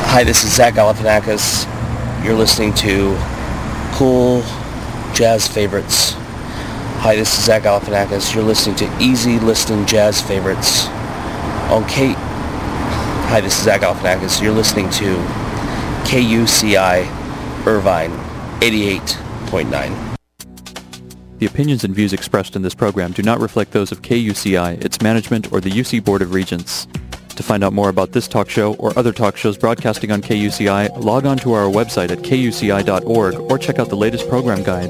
Hi, this is Zach Galifianakis. You're listening to Cool Jazz Favorites. Hi, this is Zach Galifianakis. You're listening to Easy Listening Jazz Favorites on Hi, this is Zach Galifianakis. You're listening to KUCI Irvine 88.9. The opinions and views expressed in this program do not reflect those of KUCI, its management, or the UC Board of Regents. To find out more about this talk show or other talk shows broadcasting on KUCI, log on to our website at kuci.org or check out the latest program guide.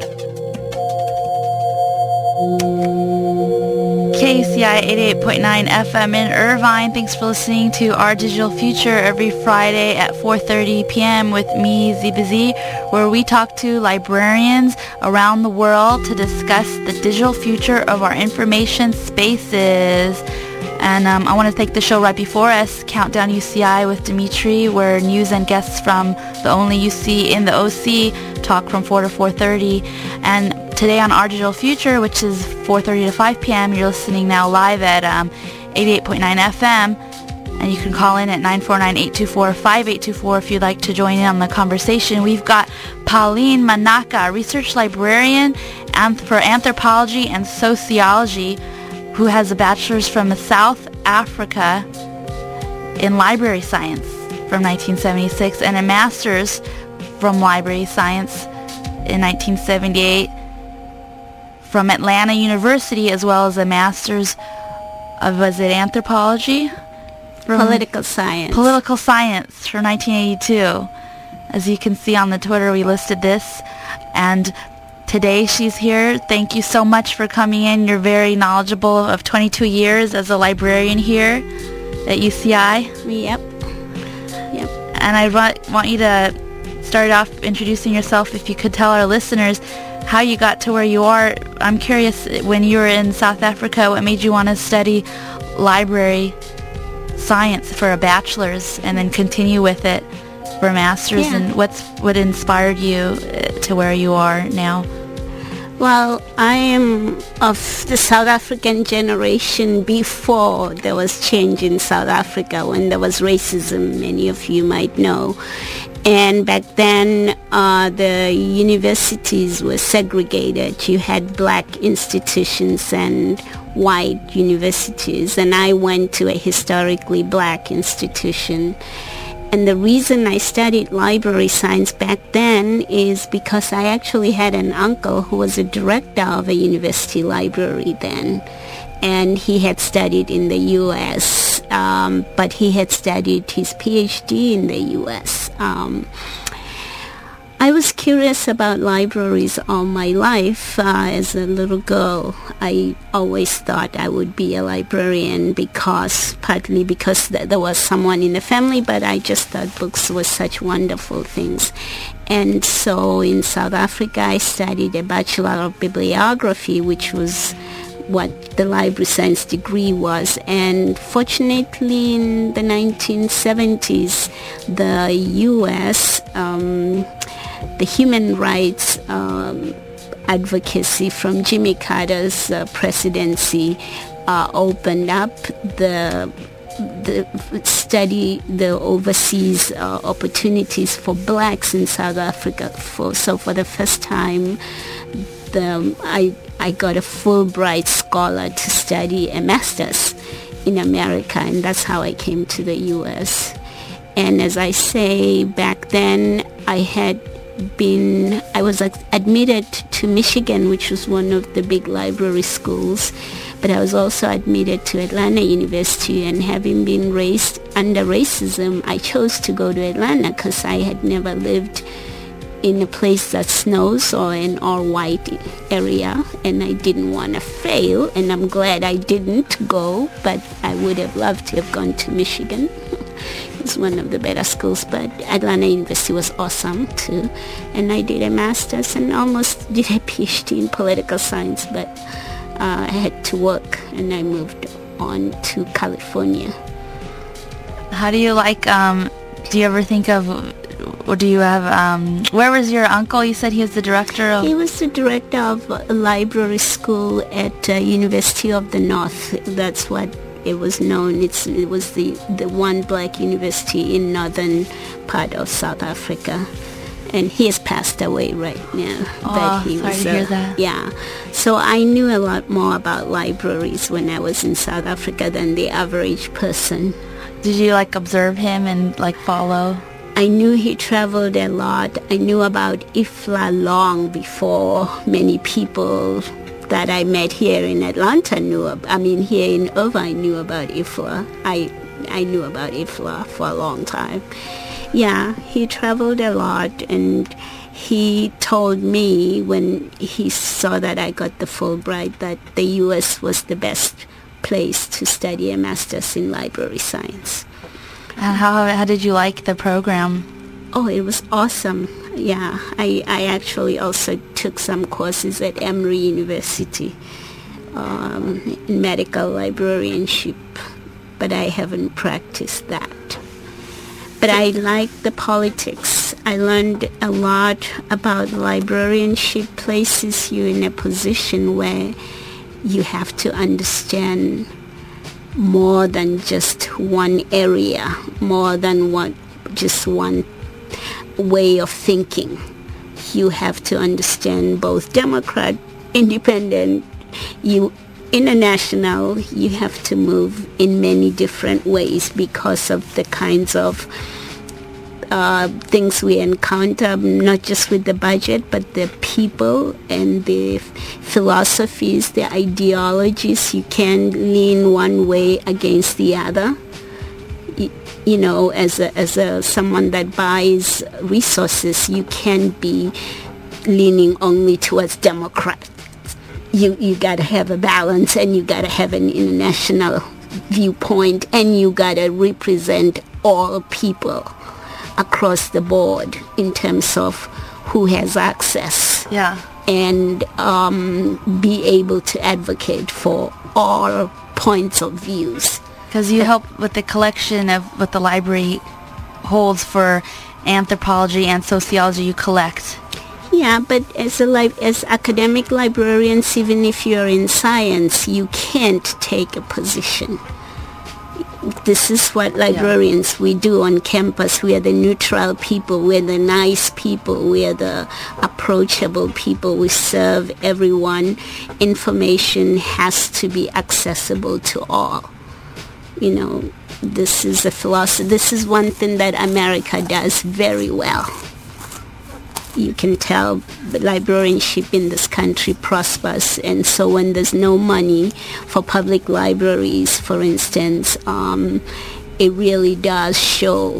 KUCI 88.9 FM in Irvine. Thanks for listening to Our Digital Future every Friday at 4:30 p.m. with me, ZBZ, where we talk to librarians around the world to discuss the digital future of our information spaces. And I want to take the show right before us, Countdown UCI with Dimitri, where news and guests from the only UC in the OC talk from 4 to 4:30. And today on Our Digital Future, which is 4:30 to 5 p.m., you're listening now live at 88.9 FM. And you can call in at 949-824-5824 if you'd like to join in on the conversation. We've got Pauline Manaka, research librarian for anthropology and sociology, who has a bachelor's from South Africa in library science from 1976 and a master's from library science in 1978 from Atlanta University, as well as a master's of, was it anthropology? Political science. Political science from 1982. As you can see on the Twitter, we listed this. And today she's here. Thank you so much for coming in. You're very knowledgeable of 22 years as a librarian here at UCI. Yep. And I want you to start off introducing yourself, if you could tell our listeners how you got to where you are. I'm curious, when you were in South Africa, what made you want to study library science for a bachelor's and then continue with it for a master's, and what inspired you to where you are now? Well, I am of the South African generation before there was change in South Africa, when there was racism, many of you might know. And back then, the universities were segregated. You had black institutions and white universities, and I went to a historically black institution. And the reason I studied library science back then is because I actually had an uncle who was a director of a university library then. And he had studied in the U.S., but he had studied his PhD in the U.S. I was curious about libraries all my life. As a little girl, I always thought I would be a librarian, partly because there was someone in the family, but I just thought books were such wonderful things. And so in South Africa, I studied a Bachelor of Bibliography, which was what the library science degree was. And fortunately, in the 1970s, the U.S., the human rights advocacy from Jimmy Carter's presidency opened up the overseas opportunities for blacks in South Africa. So for the first time, I got a Fulbright scholar to study a master's in America, and that's how I came to the U.S. And as I say, back then I was admitted to Michigan, which was one of the big library schools, but I was also admitted to Atlanta University, and having been raised under racism, I chose to go to Atlanta because I had never lived in a place that snows or an all-white area, and I didn't want to fail, and I'm glad I didn't go, but I would have loved to have gone to Michigan. It's one of the better schools, but Atlanta University was awesome too. And I did a master's and almost did a PhD in political science, but I had to work, and I moved on to California. How do you do you ever think of, or do you have, where was your uncle? You said he was the director of... He was the director of a library school at University of the North. That's what it was known. It was the one black university in northern part of South Africa. And he has passed away right now. Oh, sorry to hear that. Yeah. So I knew a lot more about libraries when I was in South Africa than the average person. Did you observe him and follow? I knew he traveled a lot. I knew about IFLA long before many people that I met here in Atlanta here in Irvine knew about IFLA. I knew about IFLA for a long time. Yeah, he traveled a lot, and he told me when he saw that I got the Fulbright that the U.S. was the best place to study a master's in library science. And how did you like the program? Oh, it was awesome. Yeah, I actually also took some courses at Emory University in medical librarianship, but I haven't practiced that. But I liked the politics. I learned a lot about librarianship, places you in a position where you have to understand more than just one area, more than just one way of thinking. You have to understand both Democrat, independent, international. You have to move in many different ways because of the kinds of things we encounter, not just with the budget, but the people and the philosophies, the ideologies. You can't lean one way against the other. As someone that buys resources, you can't be leaning only towards Democrats. You got to have a balance, and you got to have an international viewpoint, and you got to represent all people across the board in terms of who has access. Yeah. And be able to advocate for all points of views. Because you help with the collection of what the library holds for anthropology and sociology you collect. Yeah, but as academic librarians, even if you're in science, you can't take a position. This is what librarians we do on campus. We are the neutral people. We're the nice people. We are the approachable people. We serve everyone. Information has to be accessible to all. This is a philosophy. This is one thing that America does very well. You can tell the librarianship in this country prospers, and so when there's no money for public libraries, for instance, it really does show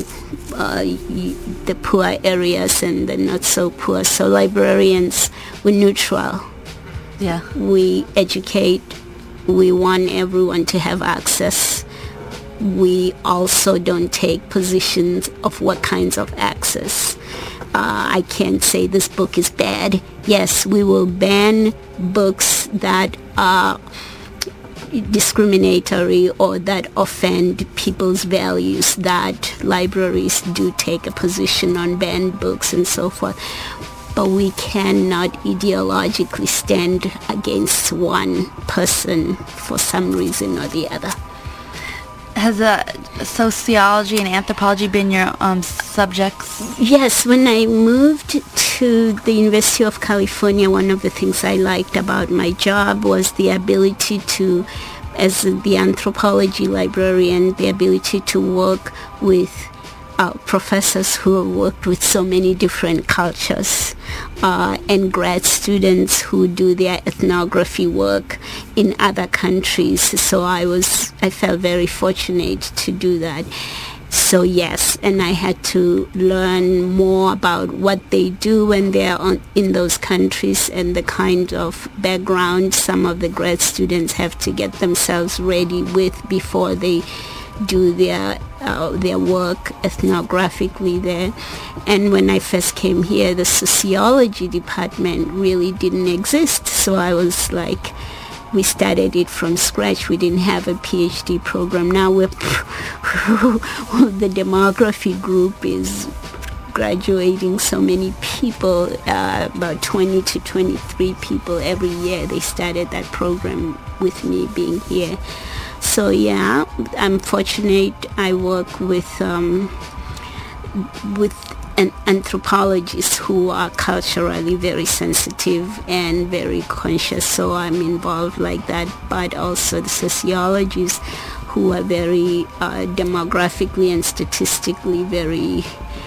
the poor areas and the not so poor. So librarians, we're neutral. Yeah. We educate. We want everyone to have access. We also don't take positions of what kinds of access. I can't say this book is bad. Yes, we will ban books that are discriminatory or that offend people's values. That libraries do take a position on banned books and so forth. But we cannot ideologically stand against one person for some reason or the other. Has sociology and anthropology been your subjects? Yes, when I moved to the University of California, one of the things I liked about my job was the ability to, as the anthropology librarian, the ability to work with professors who have worked with so many different cultures and grad students who do their ethnography work in other countries. So I felt very fortunate to do that. So yes, and I had to learn more about what they do when they're in those countries and the kind of background some of the grad students have to get themselves ready with before they do their work ethnographically there. And when I first came here, the sociology department really didn't exist. So I was like, we started it from scratch. We didn't have a PhD program. Now the demography group is graduating so many people, about 20 to 23 people every year. They started that program with me being here. So yeah, I'm fortunate. I work with anthropologists who are culturally very sensitive and very conscious. So I'm involved like that. But also the sociologists who are very demographically and statistically very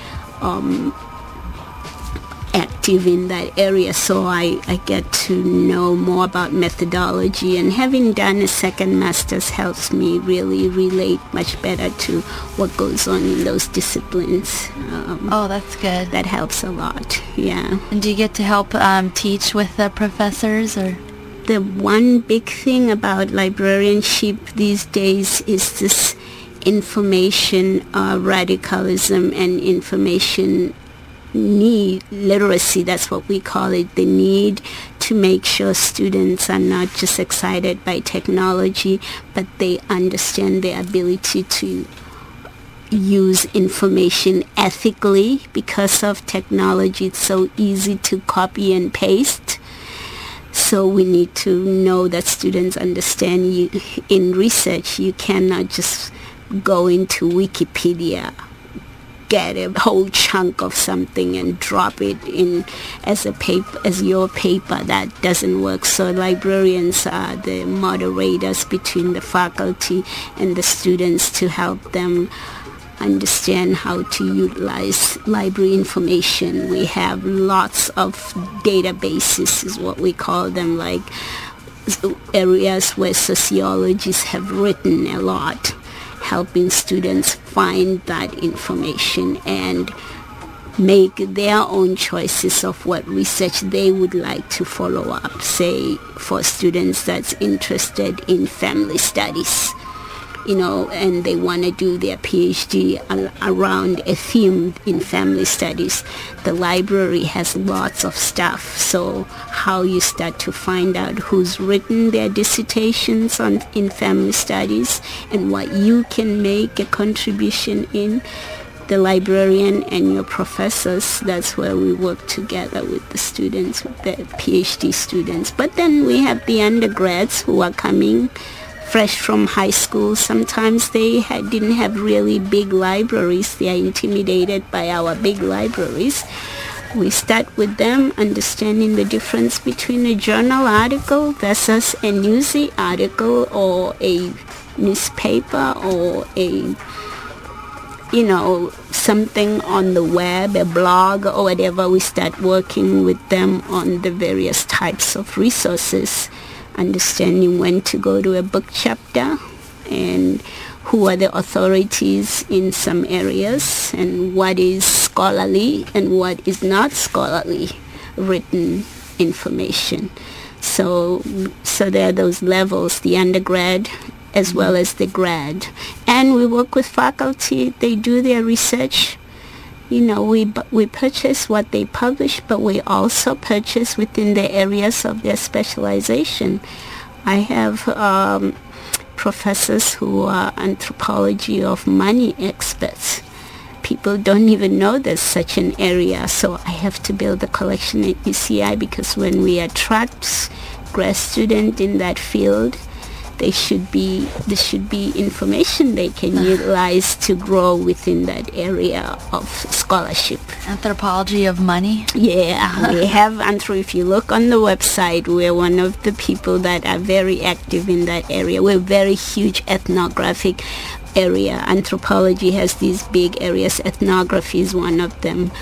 active in that area, so I get to know more about methodology, and having done a second master's helps me really relate much better to what goes on in those disciplines. Oh, that's good. That helps a lot, yeah. And do you get to help teach with the professors, or? The one big thing about librarianship these days is this information radicalism and information literacy, that's what we call it, the need to make sure students are not just excited by technology, but they understand their ability to use information ethically. Because of technology, it's so easy to copy and paste. So we need to know that students understand in research, you cannot just go into Wikipedia, get a whole chunk of something and drop it in as a paper, as your paper. That doesn't work. So librarians are the moderators between the faculty and the students to help them understand how to utilize library information. We have lots of databases, is what we call them, like areas where sociologists have written a lot, helping students find that information and make their own choices of what research they would like to follow up. Say, for students that's interested in family studies, and they want to do their PhD around a theme in family studies. The library has lots of stuff. So how you start to find out who's written their dissertations in family studies and what you can make a contribution in, the librarian and your professors, that's where we work together with the students, with the PhD students. But then we have the undergrads who are coming fresh from high school. Sometimes they didn't have really big libraries. They are intimidated by our big libraries. We start with them understanding the difference between a journal article versus a newsy article or a newspaper or something on the web, a blog or whatever. We start working with them on the various types of resources, understanding when to go to a book chapter and who are the authorities in some areas and what is scholarly and what is not scholarly written information. So there are those levels, the undergrad as well as the grad. And we work with faculty. They do their research. We purchase what they publish, but we also purchase within the areas of their specialization. I have professors who are anthropology of money experts. People don't even know there's such an area, so I have to build a collection at UCI, because when we attract grad students in that field, there should be information they can utilize to grow within that area of scholarship. Anthropology of money? Yeah, we have if you look on the website, we're one of the people that are very active in that area. We're a very huge ethnographic area. Anthropology has these big areas. Ethnography is one of them.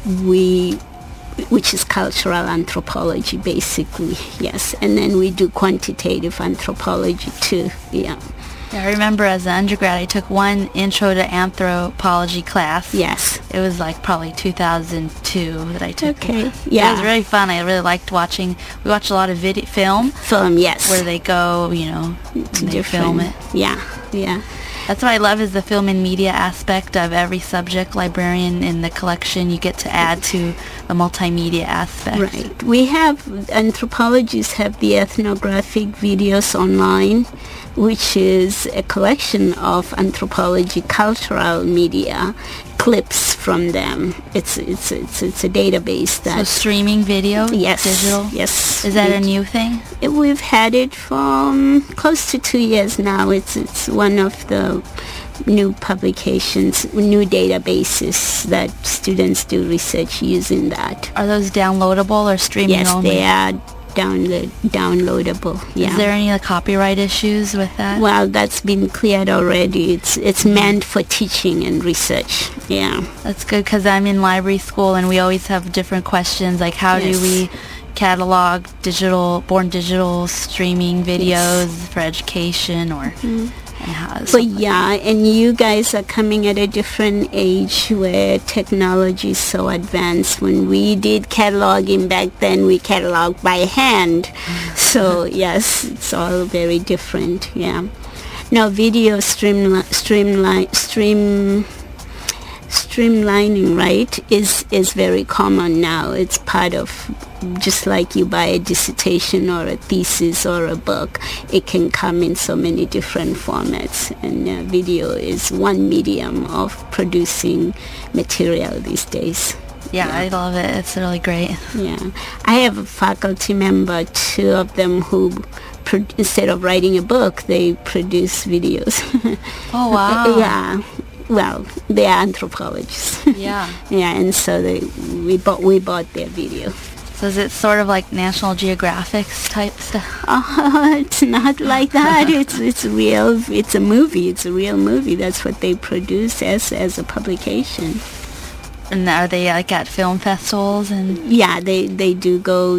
Which is cultural anthropology, basically, yes. And then we do quantitative anthropology too, yeah. I remember as an undergrad, I took one intro to anthropology class. Yes. It was like probably 2002 that I took. Okay, yeah. It was really fun. I really liked watching. We watched a lot of film. Film, yes. Where they go, and they film it. Yeah, yeah. That's what I love, is the film and media aspect of every subject librarian in the collection. You get to add to the multimedia aspect. Right. We have, anthropologists have the ethnographic videos online, which is a collection of anthropology cultural media clips from them. It's a database that... So streaming video? Yes. Digital? Yes. Is that a new thing? We've had it for close to 2 years now. It's one of the new publications, new databases that students do research using that. Are those downloadable or streaming only? Yes, they are downloadable. Yeah. Is there any copyright issues with that? Well, that's been cleared already. It's meant for teaching and research. Yeah. That's good, because I'm in library school and we always have different questions, like how do we catalog born digital streaming videos for education, or but yeah, and you guys are coming at a different age where technology is so advanced. When we did cataloging back then, we cataloged by hand. So yes, it's all very different. Yeah. Now video streamlining, right, is very common now. It's part of, just like you buy a dissertation or a thesis or a book, it can come in so many different formats, and video is one medium of producing material these days. Yeah, I love it. It's really great. Yeah. I have a faculty member, 2 of them, who instead of writing a book, they produce videos. Oh, wow. Yeah. Well, they are anthropologists. Yeah. Yeah, and so we bought their video. So is it sort of like National Geographic type stuff? It's not like that. It's real. It's a movie. It's a real movie. That's what they produce as a publication. And are they at film festivals and? Yeah, they do go.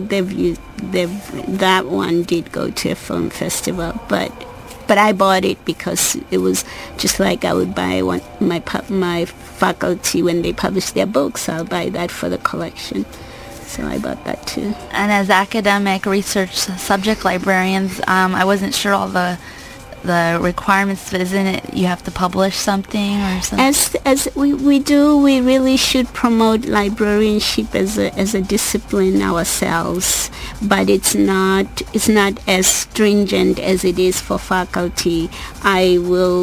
That one did go to a film festival, but I bought it because it was just like I would buy my faculty when they publish their books. I'll buy that for the collection. So I bought that too. And as academic research subject librarians, I wasn't sure all the requirements, but isn't it you have to publish something or something? As we do, we really should promote librarianship as a discipline ourselves, but it's not as stringent as it is for faculty. I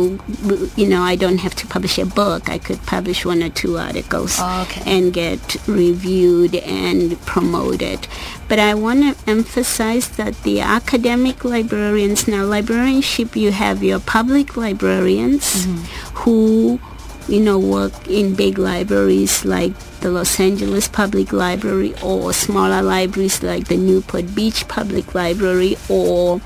don't have to publish a book. I could publish 1 or 2 articles and get reviewed and promoted. But I want to emphasize that the academic librarians, now librarianship, you have your public librarians who, work in big libraries like the Los Angeles Public Library, or smaller libraries like the Newport Beach Public Library, or,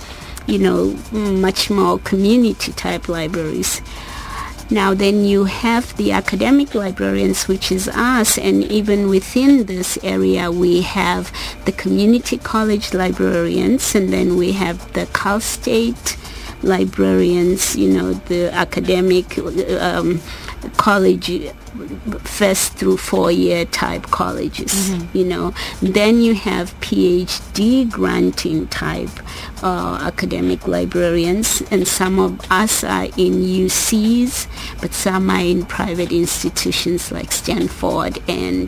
much more community type libraries. Now then you have the academic librarians, which is us, and even within this area we have the community college librarians, and then we have the Cal State librarians, the academic college, first through 4-year type colleges, Then you have PhD granting type academic librarians, and some of us are in UCs, but some are in private institutions like Stanford and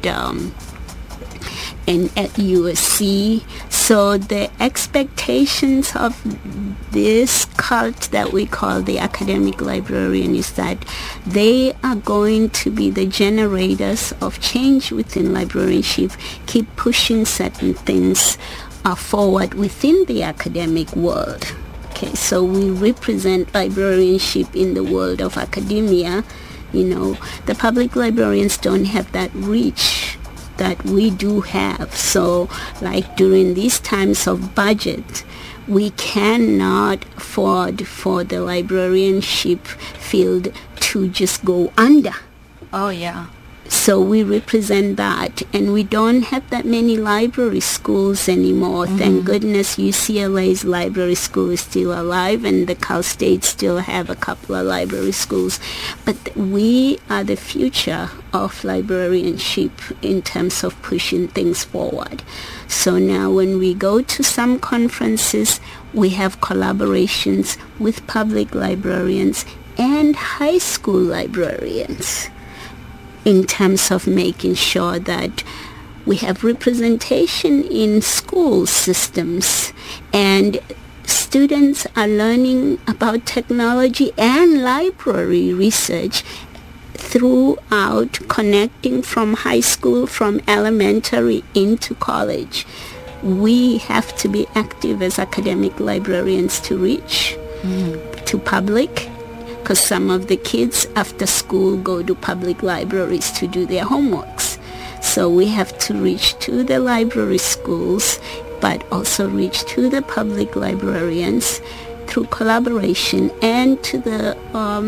at USC. So the expectations of this cult that we call the academic librarian is that they are going to be the generators of change within librarianship, keep pushing certain things forward within the academic world. Okay, so we represent librarianship in the world of academia. The public librarians don't have that reach that we do have. So like during these times of budget, we cannot afford for the librarianship field to just go under. Oh, yeah. So we represent that, and we don't have that many library schools anymore. Thank goodness UCLA's library school is still alive, and the Cal State still have a couple of library schools. But we are the future of librarianship in terms of pushing things forward. So now when we go to some conferences, we have collaborations with public librarians and high school librarians, in terms of making sure that we have representation in school systems, and students are learning about technology and library research throughout, connecting from high school, from elementary into college. We have to be active as academic librarians to reach to public, because some of the kids after school go to public libraries to do their homeworks. So we have to reach to the library schools, but also reach to the public librarians through collaboration, and to the,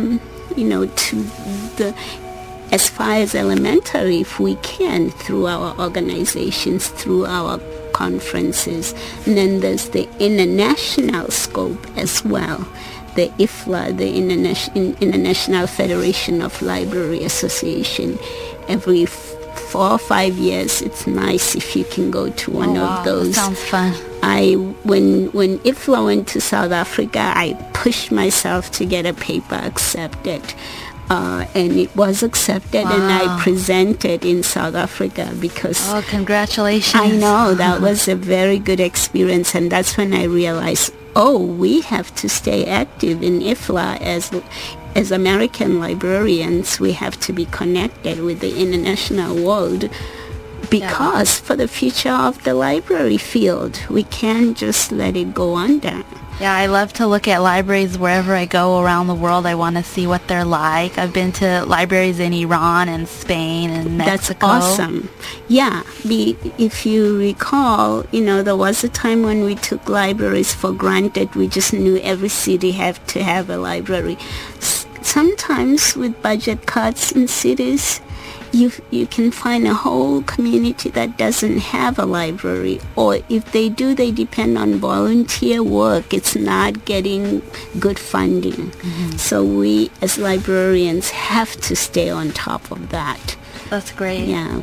to the, as far as elementary, if we can, through our organizations, through our conferences. And then there's the international scope as well. The IFLA, the International Federation of Library Association. Every 4 or 5 years, it's nice if you can go to one of those. That sounds fun. When IFLA went to South Africa, I pushed myself to get a paper accepted. And it was accepted, and I presented in South Africa because... Oh, congratulations. I know, that was a very good experience, and that's when I realized, we have to stay active in IFLA as American librarians. We have to be connected with the international world, because for the future of the library field, we can't just let it go under. Yeah, I love to look at libraries wherever I go around the world. I want to see what they're like. I've been to libraries in Iran and Spain and Mexico. That's awesome. Yeah, if you recall, there was a time when we took libraries for granted. We just knew every city had to have a library. Sometimes with budget cuts in cities, you can find a whole community that doesn't have a library, or if they do, they depend on volunteer work. It's not getting good funding. So we as librarians have to stay on top of that. That's great. Yeah.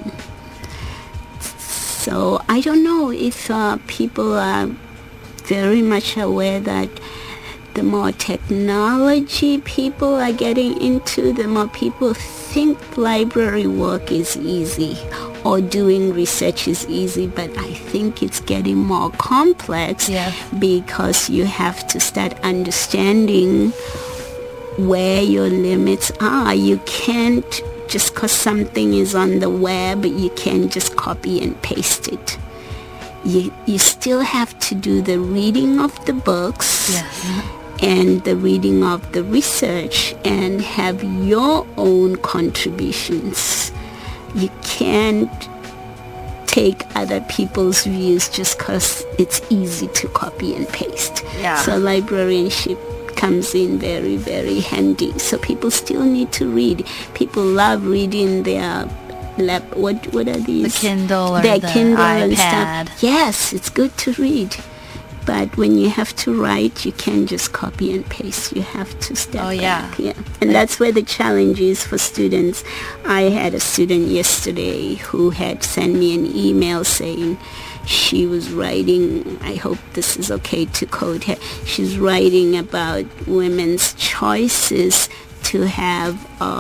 So I don't know if people are very much aware that the more technology people are getting into, the more people think library work is easy or doing research is easy, but I think it's getting more complex because you have to start understanding where your limits are. You can't, just because something is on the web, you can't just copy and paste it. You still have to do the reading of the books and the reading of the research and have your own contributions. You can't take other people's views just because it's easy to copy and paste. So librarianship comes in very, very handy. So people still need to read. People love reading their what are these? The Kindle or their the Kindle iPad. And stuff. Yes, it's good to read. But when you have to write, you can't just copy and paste. You have to step back. Yeah. And that's where the challenge is for students. I had a student yesterday who had sent me an email saying she was writing, I hope this is okay to quote her, she's writing about women's choices to have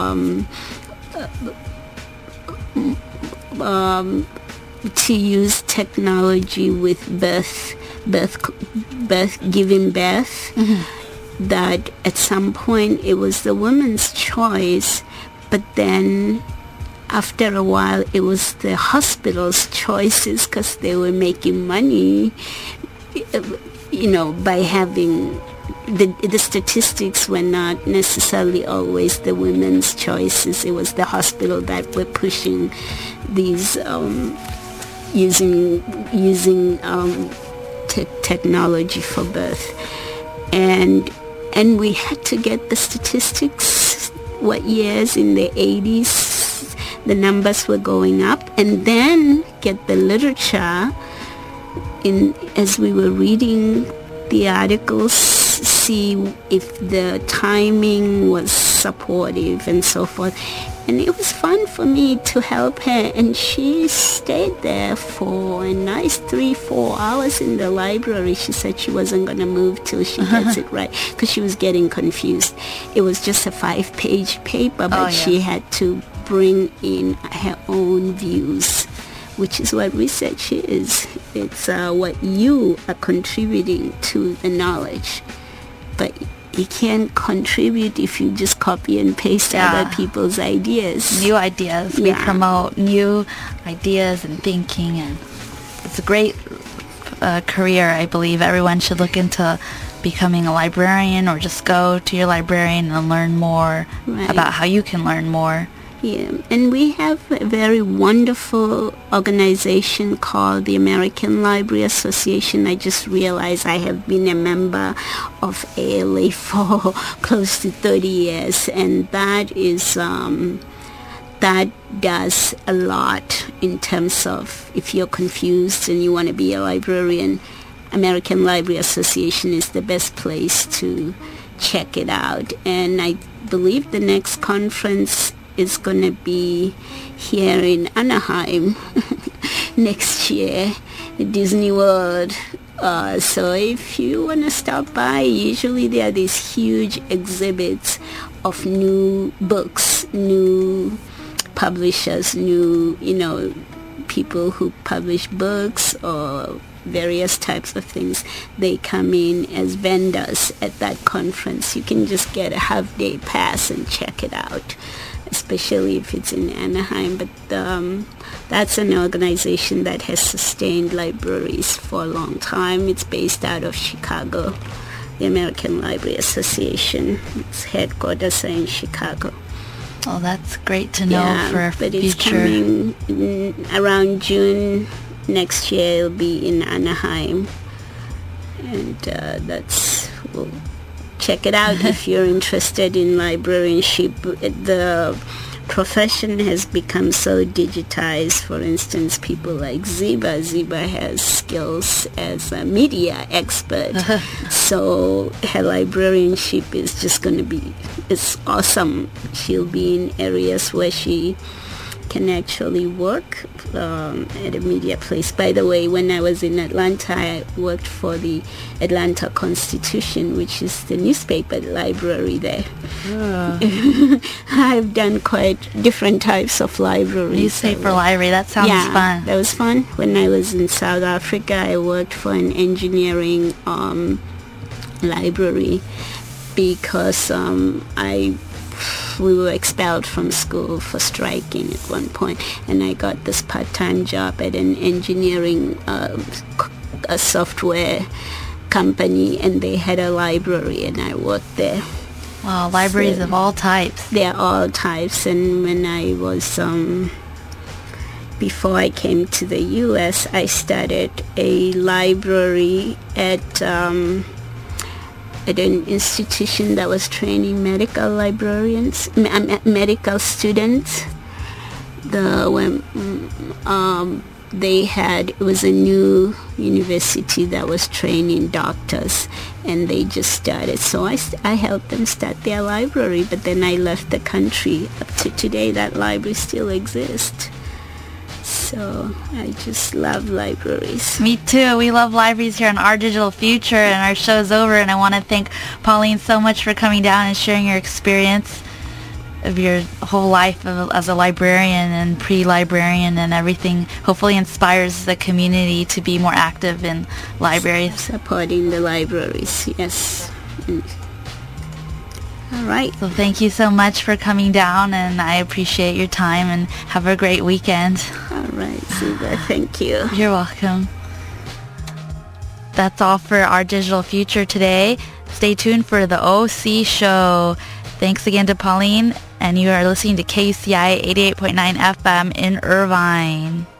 to use technology with giving birth, that at some point it was the woman's choice, but then after a while it was the hospital's choices because they were making money, by having the statistics were not necessarily always the women's choices. It was the hospital that were pushing these using technology for birth, and we had to get the statistics, what years in the 80s the numbers were going up, and then get the literature as we were reading the articles, see if the timing was supportive and so forth. And it was fun for me to help her, and she stayed there for a nice 3-4 hours in the library. She said she wasn't going to move till she gets it right, because she was getting confused. It was just a 5-page paper, but she had to bring in her own views, which is what research is. It's what you are contributing to the knowledge. But you can't contribute if you just copy and paste other people's ideas. New ideas. We promote new ideas and thinking, and it's a great career. I believe everyone should look into becoming a librarian, or just go to your librarian and learn more about how you can learn more. Yeah, and we have a very wonderful organization called the American Library Association. I just realized I have been a member of ALA for close to 30 years, and that is that does a lot in terms of if you're confused and you want to be a librarian. American Library Association is the best place to check it out. And I believe the next conference is going to be here in Anaheim next year, Disney World. So if you want to stop by, usually there are these huge exhibits of new books, new publishers, new, people who publish books or various types of things. They come in as vendors at that conference. You can just get a half-day pass and check it out, especially if it's in Anaheim. But that's an organization that has sustained libraries for a long time. It's based out of Chicago, the American Library Association. Its headquarters are in Chicago. Oh, that's great to know for but future. It's coming around June next year. It'll be in Anaheim, and we'll check it out if you're interested in librarianship. The profession has become so digitized. For instance, people like Ziba. Ziba has skills as a media expert. So her librarianship is just going to be, it's awesome. She'll be in areas where she can actually work at a media place. By the way, when I was in Atlanta, I worked for the Atlanta Constitution, which is the newspaper library there. I've done quite different types of libraries. Newspaper library, that sounds fun. That was fun. When I was in South Africa, I worked for an engineering library because we were expelled from school for striking at one point, and I got this part-time job at an engineering a software company, and they had a library, and I worked there. Wow, libraries of all types. They're all types. And when I was before I came to the U.S., I started a library at an institution that was training medical librarians, medical students. It was a new university that was training doctors, and they just started. So I helped them start their library, but then I left the country. Up to today, that library still exists. So I just love libraries. Me too. We love libraries here on Our Digital Future, and our show's over. And I want to thank Pauline so much for coming down and sharing your experience of your whole life as a librarian and pre-librarian, and everything hopefully inspires the community to be more active in libraries. Supporting the libraries, yes. All right. So thank you so much for coming down, and I appreciate your time, and have a great weekend. All right, Ziba, thank you. You're welcome. That's all for Our Digital Future today. Stay tuned for the OC Show. Thanks again to Pauline, and you are listening to KUCI 88.9 FM in Irvine.